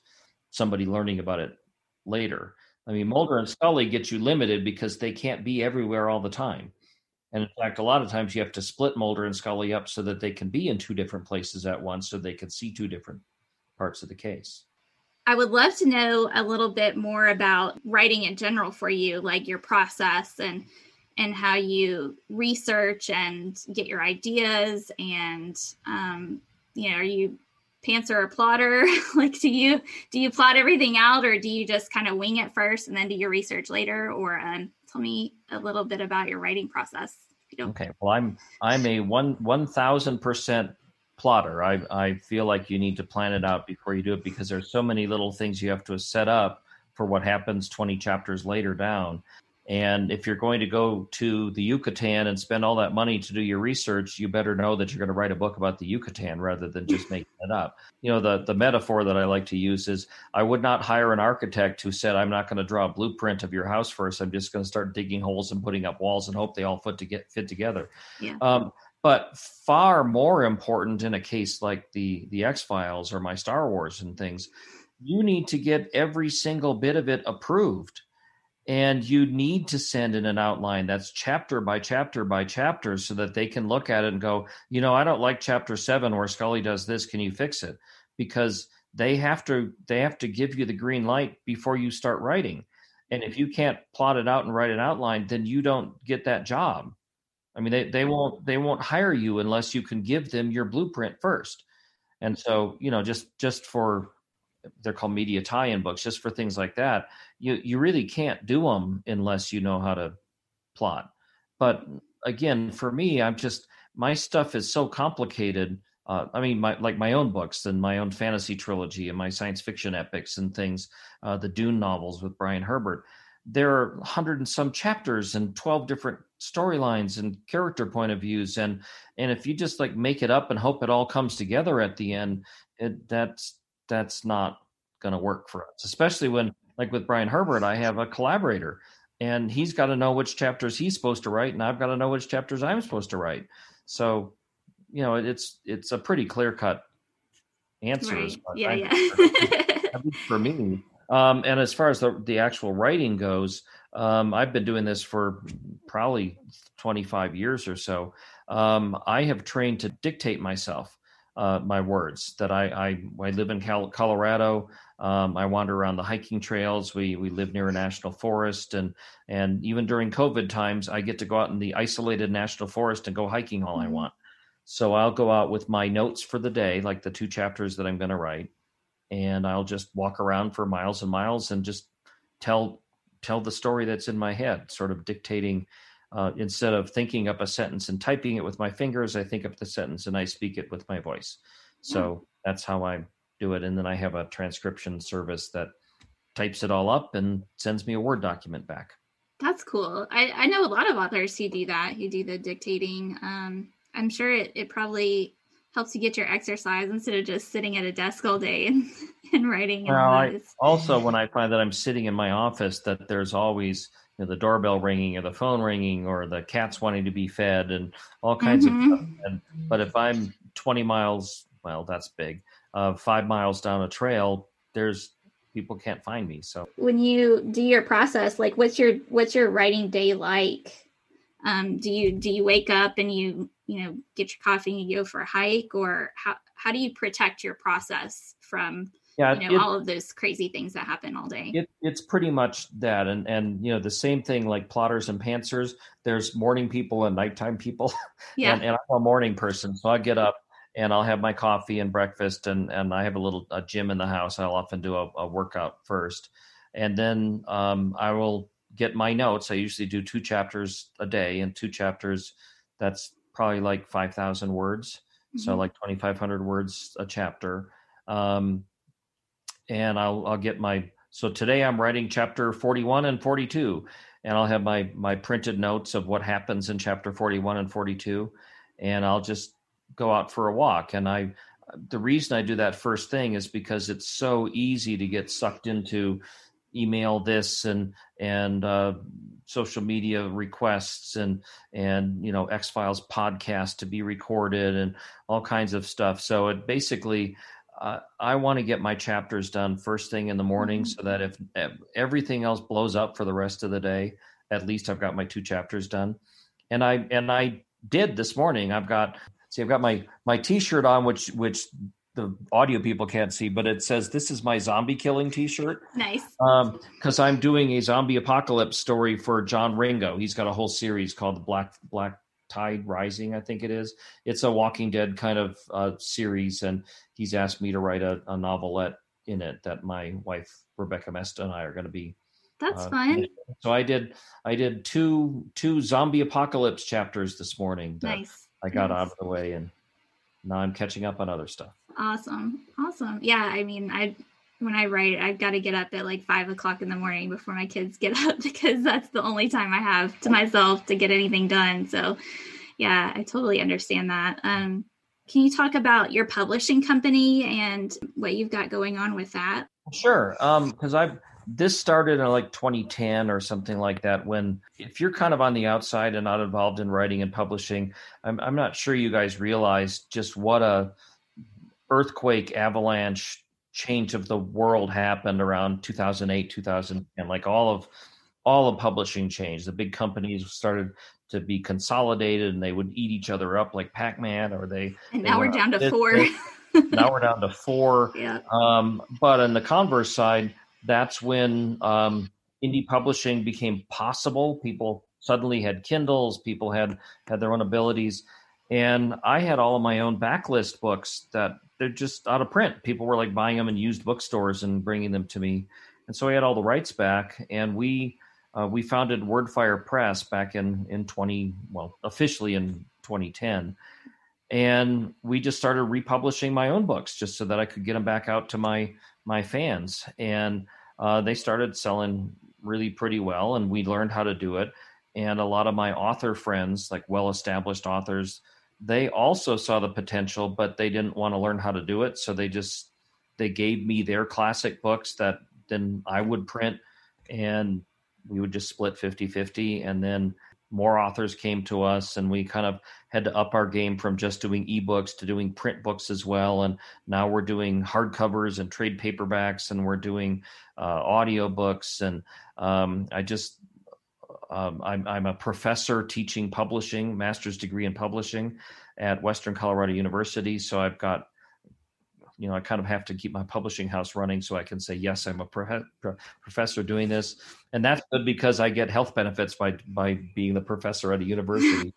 somebody learning about it later. I mean, Mulder and Scully get you limited because they can't be everywhere all the time. And in fact, a lot of times you have to split Mulder and Scully up so that they can be in two different places at once, so they can see two different parts of the case. I would love to know a little bit more about writing in general for you, like your process and and how you research and get your ideas. And, um, you know, are you pantser or plotter? Like, do you do you plot everything out, or do you just kind of wing it first and then do your research later? Or um, tell me a little bit about your writing process. If you don't. Okay. Well, I'm I'm a one one thousand percent plotter. I I feel like you need to plan it out before you do it, because there's so many little things you have to set up for what happens twenty chapters later down. And if you're going to go to the Yucatan and spend all that money to do your research, you better know that you're going to write a book about the Yucatan rather than just making it up. You know, the, the metaphor that I like to use is, I would not hire an architect who said, I'm not going to draw a blueprint of your house first. I'm just going to start digging holes and putting up walls and hope they all fit, to get, fit together. Yeah. Um, but far more important in a case like the, the X-Files or my Star Wars and things, you need to get every single bit of it approved. And you need to send in an outline that's chapter by chapter by chapter, so that they can look at it and go, you know, I don't like chapter seven where Scully does this. Can you fix it? Because they have to they have to give you the green light before you start writing. And if you can't plot it out and write an outline, then you don't get that job. I mean, they, they won't they won't hire you unless you can give them your blueprint first. And so, you know, just just for they're called media tie-in books, just for things like that, you you really can't do them unless you know how to plot. But again, for me, I'm just, my stuff is so complicated. Uh, I mean, my like my own books and my own fantasy trilogy and my science fiction epics and things, uh, the Dune novels with Brian Herbert. There are a hundred and some chapters and twelve different storylines and character point of views, and and if you just like make it up and hope it all comes together at the end, it, that's that's not going to work for us, especially when, like with Brian Herbert, I have a collaborator and he's got to know which chapters he's supposed to write, and I've got to know which chapters I'm supposed to write. So, you know, it's it's a pretty clear-cut answer. Right. As far Yeah, as yeah. at least for me. Um, and as far as the, the actual writing goes, um, I've been doing this for probably twenty-five years or so. Um, I have trained to dictate myself. Uh, my words that I, I, I live in Cal- Colorado. Um, I wander around the hiking trails. We, we live near a national forest, and, and even during COVID times, I get to go out in the isolated national forest and go hiking all I want. So I'll go out with my notes for the day, like the two chapters that I'm going to write. And I'll just walk around for miles and miles and just tell, tell the story that's in my head, sort of dictating. Uh, instead of thinking up a sentence and typing it with my fingers, I think up the sentence and I speak it with my voice. So mm. that's how I do it. And then I have a transcription service that types it all up and sends me a Word document back. That's cool. I, I know a lot of authors who do that, who do the dictating. Um, I'm sure it, it probably helps you get your exercise instead of just sitting at a desk all day and, and writing. Well, I, also, when I find that I'm sitting in my office, that there's always, you know, the doorbell ringing or the phone ringing or the cats wanting to be fed and all kinds mm-hmm. of stuff. And, but if I'm twenty miles, well, that's big, uh, five miles down a trail, there's people can't find me. So when you do your process, like what's your, what's your writing day like? Um, do you, do you wake up and you, you know, get your coffee and you go for a hike, or how, how do you protect your process from, Yeah, you know, it, all of those crazy things that happen all day? It, it's pretty much that. And, and, you know, the same thing like plotters and pantsers, there's morning people and nighttime people. Yeah. and, and I'm a morning person. So I get up and I'll have my coffee and breakfast, and, and I have a little a gym in the house. I'll often do a, a workout first. And then um, I will get my notes. I usually do two chapters a day, and two chapters, that's probably like five thousand words. Mm-hmm. So like twenty-five hundred words a chapter. Um, and I'll, I'll get my, so today I'm writing chapter forty-one and forty-two, and I'll have my, my printed notes of what happens in chapter forty-one and forty-two. And I'll just go out for a walk. And I, the reason I do that first thing is because it's so easy to get sucked into email this and, and, uh, social media requests and, and, you know, X-Files podcast to be recorded and all kinds of stuff. So it basically, uh, I want to get my chapters done first thing in the morning, Mm-hmm. so that if, if everything else blows up for the rest of the day, at least I've got my two chapters done. And I and I did this morning. I've got see, I've got my my T-shirt on, which which the audio people can't see, but it says this is my zombie killing T-shirt. Nice. Um, because I'm doing a zombie apocalypse story for John Ringo. He's got a whole series called the Black Black Tide Rising, I think it is. It's a Walking Dead kind of uh, series, and he's asked me to write a, a novelette in it that my wife Rebecca Mesta and I are going to be. That's uh, fun. So I did I did two two zombie apocalypse chapters this morning that Nice. I got nice. out of the way, and now I'm catching up on other stuff. Awesome. Awesome. Yeah. I mean, I, when I write, I've got to get up at like five o'clock in the morning before my kids get up, because that's the only time I have to myself to get anything done. So yeah, I totally understand that. Um, can you talk about your publishing company and what you've got going on with that? Sure. Um, cause I've, this started in like twenty ten or something like that, when if you're kind of on the outside and not involved in writing and publishing, I'm, I'm not sure you guys realize just what a earthquake, avalanche, change of the world happened around two thousand eight, two thousand ten. Like all of all of publishing changed. The big companies started to be consolidated, and they would eat each other up like Pac-Man, or they. And they now we're went down out to of four. business. Now we're down to four. Yeah. Um, but on the converse side, that's when um, indie publishing became possible. People suddenly had Kindles. People had had their own abilities. And I had all of my own backlist books that they're just out of print. People were like buying them in used bookstores and bringing them to me. And so I had all the rights back, and we uh, we founded Wordfire Press back in, in twenty, well, officially in twenty ten. And we just started republishing my own books just so that I could get them back out to my, my fans. And uh, they started selling really pretty well, and we learned how to do it. And a lot of my author friends, like well-established authors, they also saw the potential, but they didn't want to learn how to do it. So they just, they gave me their classic books that then I would print, and we would just split fifty-fifty. And then more authors came to us, and we kind of had to up our game from just doing ebooks to doing print books as well. And now we're doing hardcovers and trade paperbacks, and we're doing uh, audio books. And um, I just, Um, I'm, I'm a professor teaching publishing, master's degree in publishing at Western Colorado University. So I've got, you know, I kind of have to keep my publishing house running so I can say, yes, I'm a pro- pro- professor doing this. And that's good because I get health benefits by, by being the professor at a university.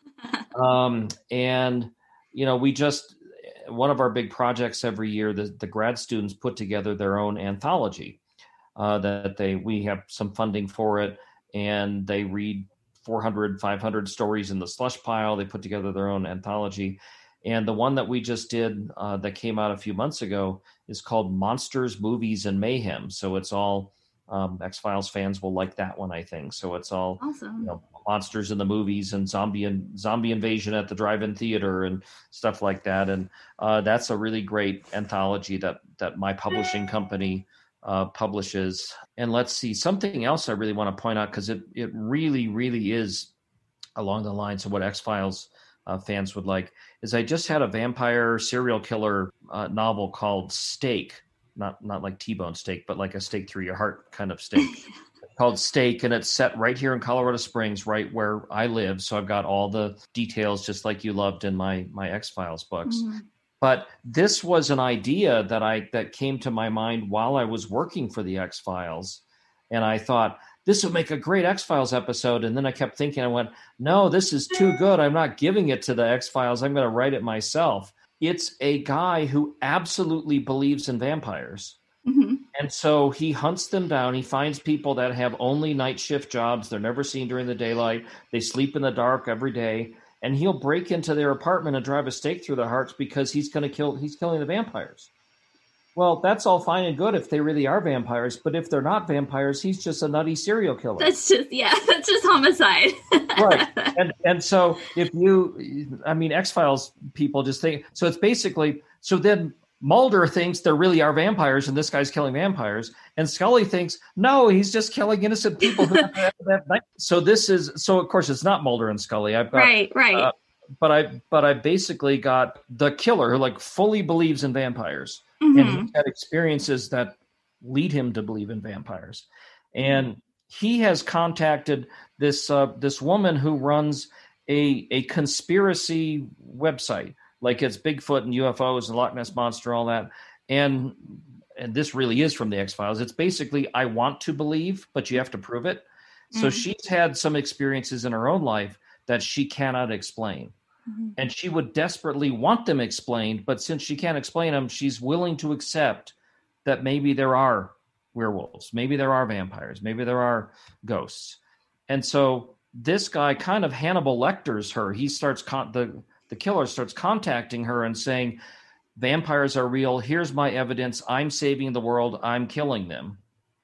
um, and, you know, we just, one of our big projects every year, the, the grad students put together their own anthology uh, that they, we have some funding for it. And they read four hundred, five hundred stories in the slush pile. They put together their own anthology. And the one that we just did uh, that came out a few months ago is called Monsters, Movies, and Mayhem. So it's all, um, X-Files fans will like that one, I think. So it's all Awesome. You know, monsters in the movies and zombie and zombie invasion at the drive-in theater and stuff like that. And uh, that's a really great anthology that that my publishing company Uh, publishes. And let's see, something else I really want to point out, because it it really, really is along the lines of what X-Files uh, fans would like, is I just had a vampire serial killer uh, novel called Steak, not not like T-bone steak, but like a steak through your heart kind of steak, called Steak. And it's set right here in Colorado Springs, right where I live. So I've got all the details just like you loved in my my X-Files books. Mm-hmm. But this was an idea that I that came to my mind while I was working for the X-Files. And I thought, this would make a great X-Files episode. And then I kept thinking, I went, no, this is too good. I'm not giving it to the X-Files. I'm going to write it myself. It's a guy who absolutely believes in vampires. Mm-hmm. And so he hunts them down. He finds people that have only night shift jobs. They're never seen during the daylight. They sleep in the dark every day. And he'll break into their apartment and drive a stake through their hearts because he's going to kill, he's killing the vampires. Well, that's all fine and good if they really are vampires. But if they're not vampires, he's just a nutty serial killer. That's just, yeah, that's just homicide. Right. And and so if you, I mean, X-Files people just think, so it's basically, so then Mulder thinks there really are vampires and this guy's killing vampires. And Scully thinks, no, he's just killing innocent people. Who have that night. So this is, so of course it's not Mulder and Scully. I've got, right, right. Uh, but I but I basically got the killer who like fully believes in vampires, Mm-hmm. and he's had experiences that lead him to believe in vampires, and he has contacted this uh, this woman who runs a a conspiracy website, like it's Bigfoot and U F Os and Loch Ness Monster, all that, and and this really is from the X-Files. It's basically, I want to believe, but you have to prove it. So Mm. she's had some experiences in her own life that she cannot explain. Mm-hmm. And she would desperately want them explained, but since she can't explain them, she's willing to accept that maybe there are werewolves, maybe there are vampires, maybe there are ghosts. And so this guy kind of Hannibal Lecters her. He starts, con- the, the killer starts contacting her and saying, vampires are real. Here's my evidence. I'm saving the world. I'm killing them.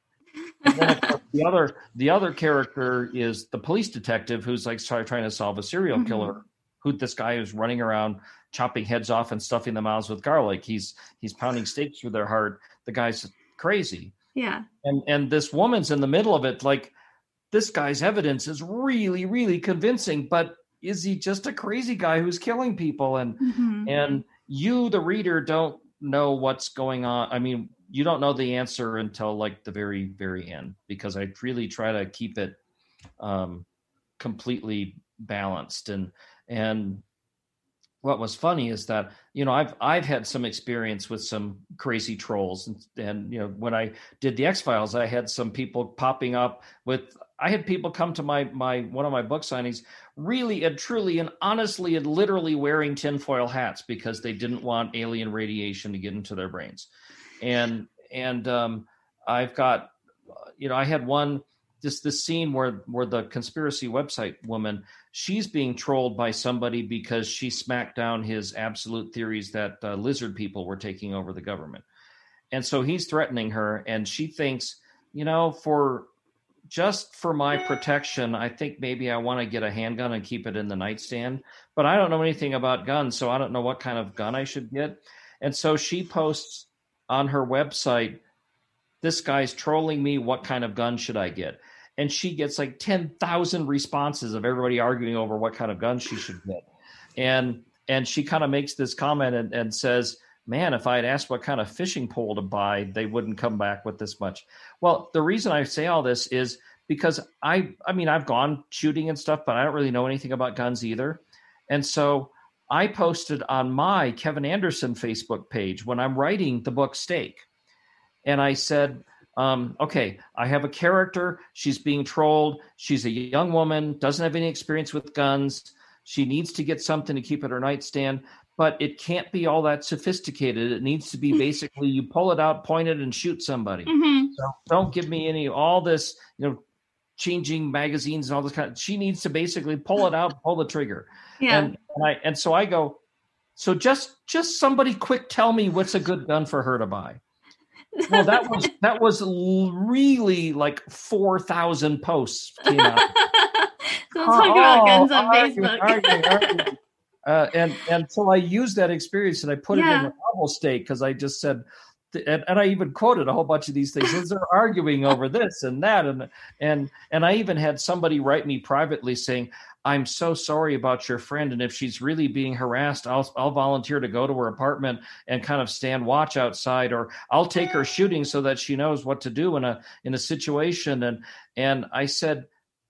And then of course, the other the other character is the police detective who's like try, trying to solve a serial Mm-hmm. killer. Who this guy is running around chopping heads off and stuffing their mouths with garlic. He's he's pounding stakes through their heart. The guy's crazy. Yeah. And and this woman's in the middle of it. Like, this guy's evidence is really really convincing, but is he just a crazy guy who's killing people? And Mm-hmm. and you, the reader, don't know what's going on. I mean, you don't know the answer until like the very, very end, because I really try to keep it um, completely balanced. And and what was funny is that, you know, I've I've had some experience with some crazy trolls, and, and you know, when I did the X-Files, I had some people popping up with. I had people come to my my one of my book signings, really and truly and honestly and literally wearing tinfoil hats because they didn't want alien radiation to get into their brains. And and um, I've got, you know, I had one, just this scene where where the conspiracy website woman, she's being trolled by somebody because she smacked down his absolute theories that uh, lizard people were taking over the government. And so he's threatening her, and she thinks, you know, for just for my protection, I think maybe I want to get a handgun and keep it in the nightstand, but I don't know anything about guns, so I don't know what kind of gun I should get. And so she posts on her website, this guy's trolling me, what kind of gun should I get? And she gets like ten thousand responses of everybody arguing over what kind of gun she should get. And and she kind of makes this comment and, and says, man, if I had asked what kind of fishing pole to buy, they wouldn't come back with this much. Well, the reason I say all this is because I, I mean, I've gone shooting and stuff, but I don't really know anything about guns either. And so I posted on my Kevin Anderson Facebook page when I'm writing the book Stake. And I said, um, okay, I have a character. She's being trolled. She's a young woman, doesn't have any experience with guns. She needs to get something to keep at her nightstand. But it can't be all that sophisticated. It needs to be basically you pull it out, point it, and shoot somebody. Mm-hmm. So don't give me any all this, you know, changing magazines and all this kind of. She needs to basically pull it out, pull the trigger. Yeah. And, and I and so I go. So just just somebody quick tell me what's a good gun for her to buy. Well, that was that was really like four thousand posts came out. Don't talk about Oh, guns on arguing, Facebook. arguing, arguing. Uh, and and so I used that experience and I put Yeah. it in the novel Stake because I just said, and, and I even quoted a whole bunch of these things. As they're arguing over this and that, and and and I even had somebody write me privately saying, "I'm so sorry about your friend, and if she's really being harassed, I'll I'll volunteer to go to her apartment and kind of stand watch outside, or I'll take her shooting so that she knows what to do in a in a situation." And and I said,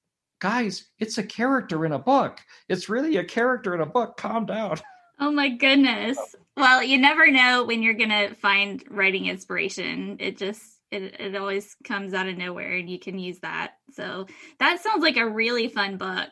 guys, it's a character in a book. It's really a character in a book. Calm down. Oh my goodness. Well, you never know when you're going to find writing inspiration. It just, it, it always comes out of nowhere and you can use that. So that sounds like a really fun book.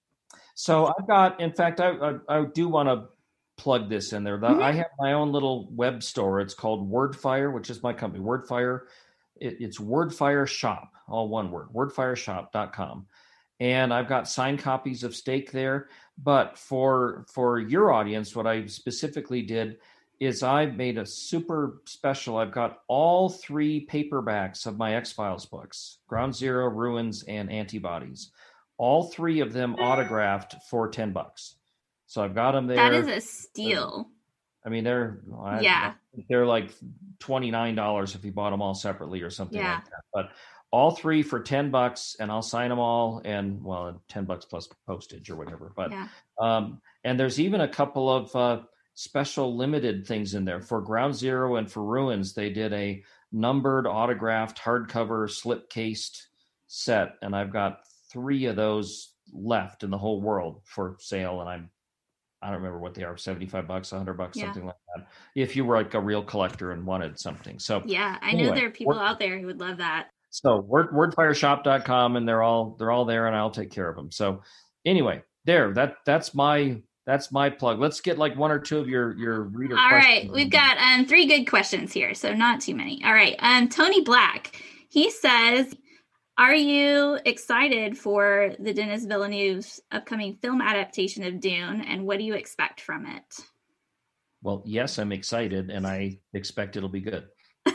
So I've got, in fact, I I, I do want to plug this in there. Mhm. I have my own little web store. It's called Wordfire, which is my company. Wordfire. It, it's Wordfire Shop, all one word, wordfire shop dot com. And I've got signed copies of Stake there. But for for your audience, what I specifically did is I made a super special. I've got all three paperbacks of my X-Files books, Ground Zero, Ruins, and Antibodies. All three of them autographed for ten bucks. So I've got them there. That is a steal. I mean, they're I, Yeah. they're like twenty-nine dollars if you bought them all separately or something Yeah. like that. But all three for ten bucks, and I'll sign them all. And well, ten bucks plus postage or whatever. But Yeah. um, And there's even a couple of uh, special limited things in there. For Ground Zero and for Ruins, they did a numbered, autographed, hardcover, slip-cased set. And I've got three of those left in the whole world for sale. And I'm, I don't remember what they are, seventy-five bucks, a hundred bucks, yeah. something like that. If you were like a real collector and wanted something. So yeah, I anyway, know there are people word, out there who would love that. So word, wordfire shop dot com, and they're all, they're all there, and I'll take care of them. So anyway, there, that, that's my, That's my plug. Let's get like one or two of your, your reader All questions. right. We've got um, three good questions here, so not too many. All right. Um, Tony Black, he says, are you excited for the Denis Villeneuve's upcoming film adaptation of Dune, and what do you expect from it? Well, yes, I'm excited, and I expect it'll be good.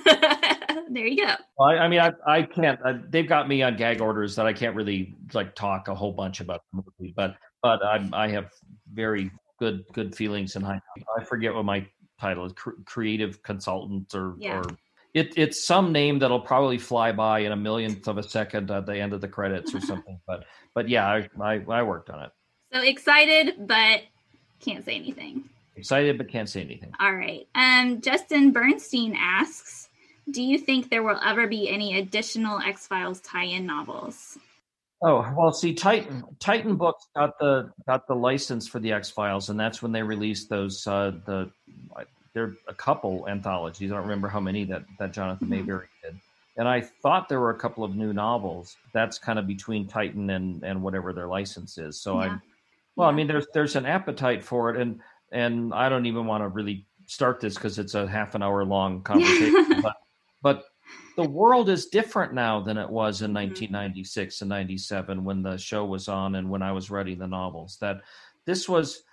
There you go. Well, I, I mean, I, I can't, I, they've got me on gag orders that I can't really like talk a whole bunch about the movie, but but I, I have very good good feelings and I, I forget what my title is, cr- creative consultant or yeah. or it it's some name that'll probably fly by in a millionth of a second at the end of the credits or something. But but yeah, I, I I worked on it. So excited, but can't say anything. Excited, but can't say anything. All right. Um, Justin Bernstein asks, do you think there will ever be any additional X-Files tie-in novels? Oh, well, see, Titan Titan Books got the got the license for the X-Files, and that's when they released those uh, the there are a couple anthologies. I don't remember how many that, that Jonathan mm-hmm. Mayberry did. And I thought there were a couple of new novels. That's kind of between Titan and, and whatever their license is. So yeah. I well, yeah. I mean there's there's an appetite for it, and and I don't even want to really start this because it's a half an hour long conversation. but but the world is different now than it was in nineteen ninety-six and ninety-seven when the show was on and when I was writing the novels. That this was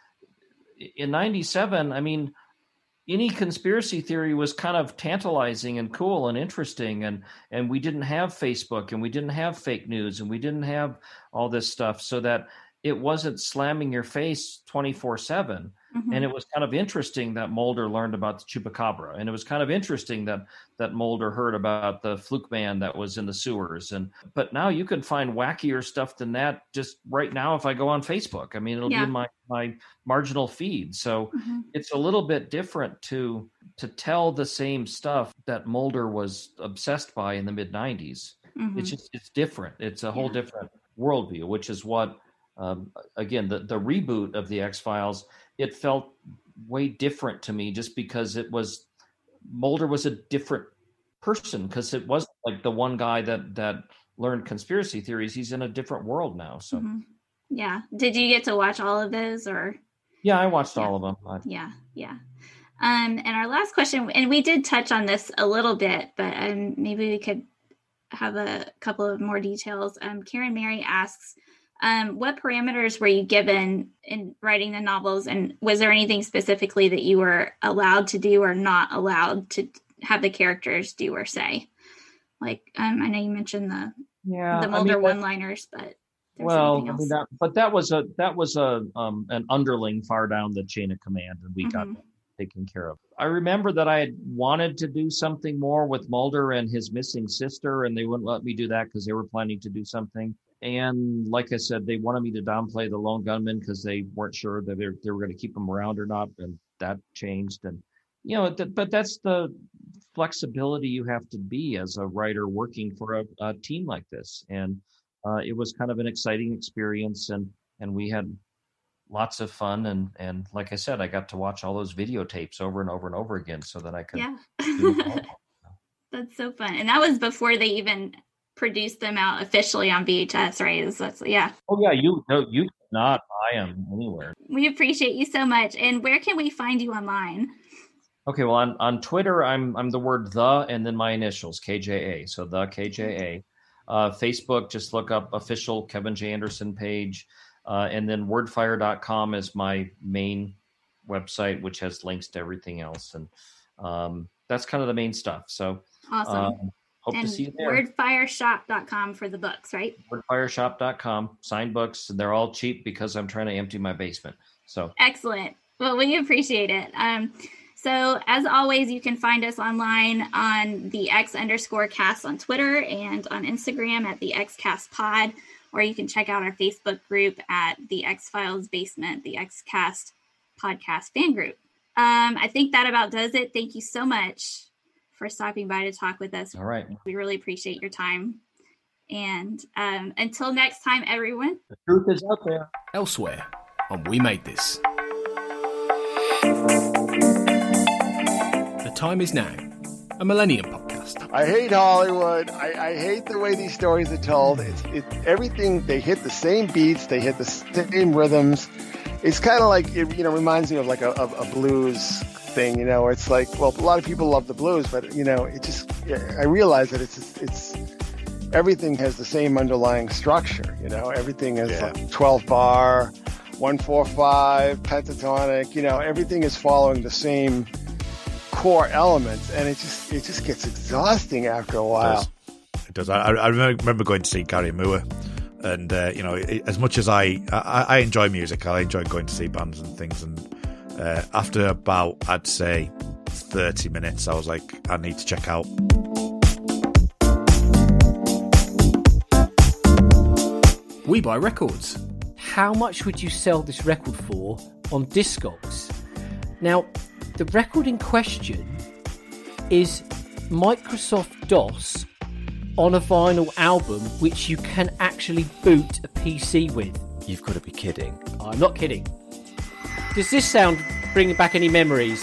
in ninety-seven. I mean, any conspiracy theory was kind of tantalizing and cool and interesting. And, and we didn't have Facebook and we didn't have fake news and we didn't have all this stuff, so that it wasn't slamming your face twenty-four seven. Mm-hmm. And it was kind of interesting that Mulder learned about the Chupacabra. And it was kind of interesting that that Mulder heard about the fluke man that was in the sewers. And but now you can find wackier stuff than that just right now if I go on Facebook. I mean, it'll yeah. be in my, my marginal feed. So mm-hmm. it's a little bit different to to tell the same stuff that Mulder was obsessed by in the mid nineties. Mm-hmm. It's just it's different. It's a whole yeah. different worldview, which is what um, again the, the reboot of the X-Files. It felt way different to me just because it was Mulder was a different person, because it wasn't like the one guy that, that learned conspiracy theories. He's in a different world now. So, mm-hmm. yeah. Did you get to watch all of those or? Yeah, I watched yeah. all of them. I... Yeah. Yeah. Um, and our last question, and we did touch on this a little bit, but um, maybe we could have a couple of more details. Um, Karen Mary asks, Um, what parameters were you given in writing the novels, and was there anything specifically that you were allowed to do or not allowed to have the characters do or say? Like, um, I know you mentioned the yeah, the Mulder I mean, one-liners, but well, I mean, that, but that was a that was a um, an underling far down the chain of command, and we mm-hmm. got taken care of. I remember that I had wanted to do something more with Mulder and his missing sister, and they wouldn't let me do that because they were planning to do something. And like I said, they wanted me to downplay the lone gunman because they weren't sure that they, they were going to keep him around or not. And that changed. And, you know, th- but that's the flexibility you have to be as a writer working for a, a team like this. And uh, it was kind of an exciting experience. And, and we had lots of fun. And, and like I said, I got to watch all those videotapes over and over and over again so that I could. Yeah. do it all. That's so fun. And that was before they even produce them out officially on V H S, right? So that's, yeah. Oh yeah, you no, you cannot buy them anywhere. We appreciate you so much. And where can we find you online? Okay, well on, on Twitter, I'm I'm the word the and then my initials K J A. So the K J A. Uh, Facebook, just look up official Kevin J. Anderson page, uh, and then wordfire dot com is my main website, which has links to everything else, and um, that's kind of the main stuff. So awesome. Um, Hope and to see you there. wordfire shop dot com for the books, right? wordfire shop dot com, signed books. They're all cheap because I'm trying to empty my basement. So excellent. Well, we appreciate it. Um, so as always, you can find us online on the X underscore cast on Twitter and on Instagram at the XCast Pod. or you can check out our Facebook group at the X-Files Basement, the X-Cast podcast fan group. Um, I think that about does it. Thank you so much for stopping by to talk with us. All right. We really appreciate your time. And um, until next time, everyone. The truth is out there. Elsewhere on We Made This. The time is now. A Millennium podcast. I hate Hollywood. I, I hate the way these stories are told. It's it, everything. They hit the same beats. They hit the same rhythms. It's kind of like, it, you know, reminds me of like a, a, a blues thing, you know, where it's like, well, a lot of people love the blues, but, you know, it just, I realize that it's, it's, everything has the same underlying structure, you know, everything is Yeah. like twelve bar, one, four, five, pentatonic, you know, everything is following the same core elements, and it just, it just gets exhausting after a while. It does. It does. I, I remember going to see Gary Moore, and uh, you know, it, as much as I, I, I enjoy music, I enjoy going to see bands and things. And uh, after about, I'd say, thirty minutes, I was like, I need to check out. We buy records. How much would you sell this record for on Discogs? Now, the record in question is Microsoft DOS on a vinyl album, which you can actually boot a P C with. You've got to be kidding. I'm not kidding. Does this sound bring back any memories?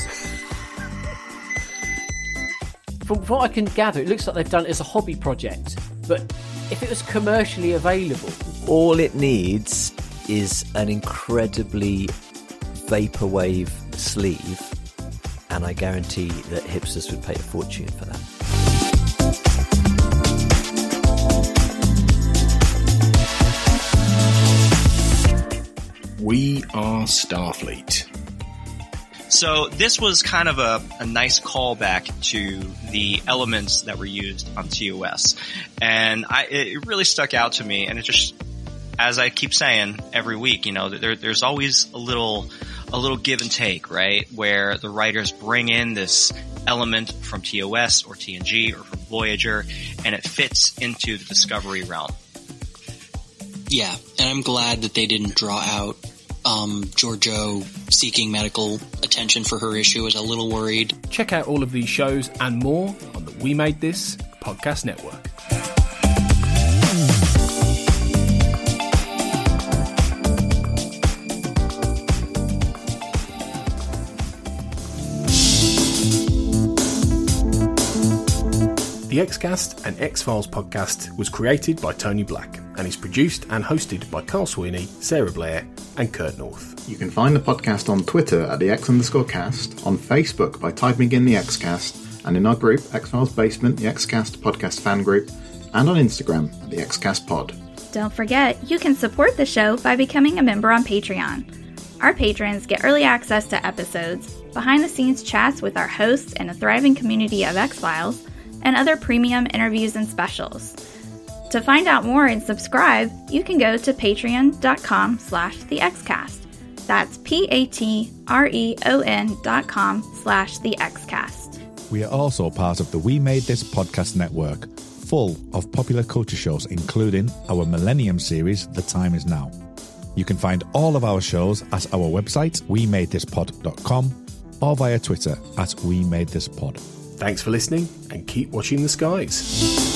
From what I can gather, it looks like they've done it as a hobby project. But if it was commercially available... All it needs is an incredibly vaporwave sleeve, and I guarantee that hipsters would pay a fortune for that. We are Starfleet. So this was kind of a, a nice callback to the elements that were used on T O S. And I, it really stuck out to me, and it just, as I keep saying every week, you know, there, there's always a little, a little give and take, right? Where the writers bring in this element from T O S or T N G or from Voyager, and it fits into the Discovery realm. Yeah, and I'm glad that they didn't draw out um, Georgiou seeking medical attention for her issue. I was a little worried. Check out all of these shows and more on the We Made This podcast network. The X-Cast and X-Files podcast was created by Tony Black and is produced and hosted by Carl Sweeney, Sarah Blair and Kurt North. You can find the podcast on Twitter at the X underscore cast, on Facebook by typing in the X-Cast, and in our group, X-Files Basement, the X-Cast podcast fan group, and on Instagram at the X-Cast pod. Don't forget, you can support the show by becoming a member on Patreon. Our patrons get early access to episodes, behind-the-scenes chats with our hosts and a thriving community of X-Files, and other premium interviews and specials. To find out more and subscribe, you can go to patreon.com slash the Xcast. That's P-A-T-R-E-O-N dot com slash the Xcast. We are also part of the We Made This podcast network, full of popular culture shows, including our Millennium series, The Time Is Now. You can find all of our shows at our website, we made this pod dot com, or via Twitter at we made this pod. Thanks for listening and keep watching the skies.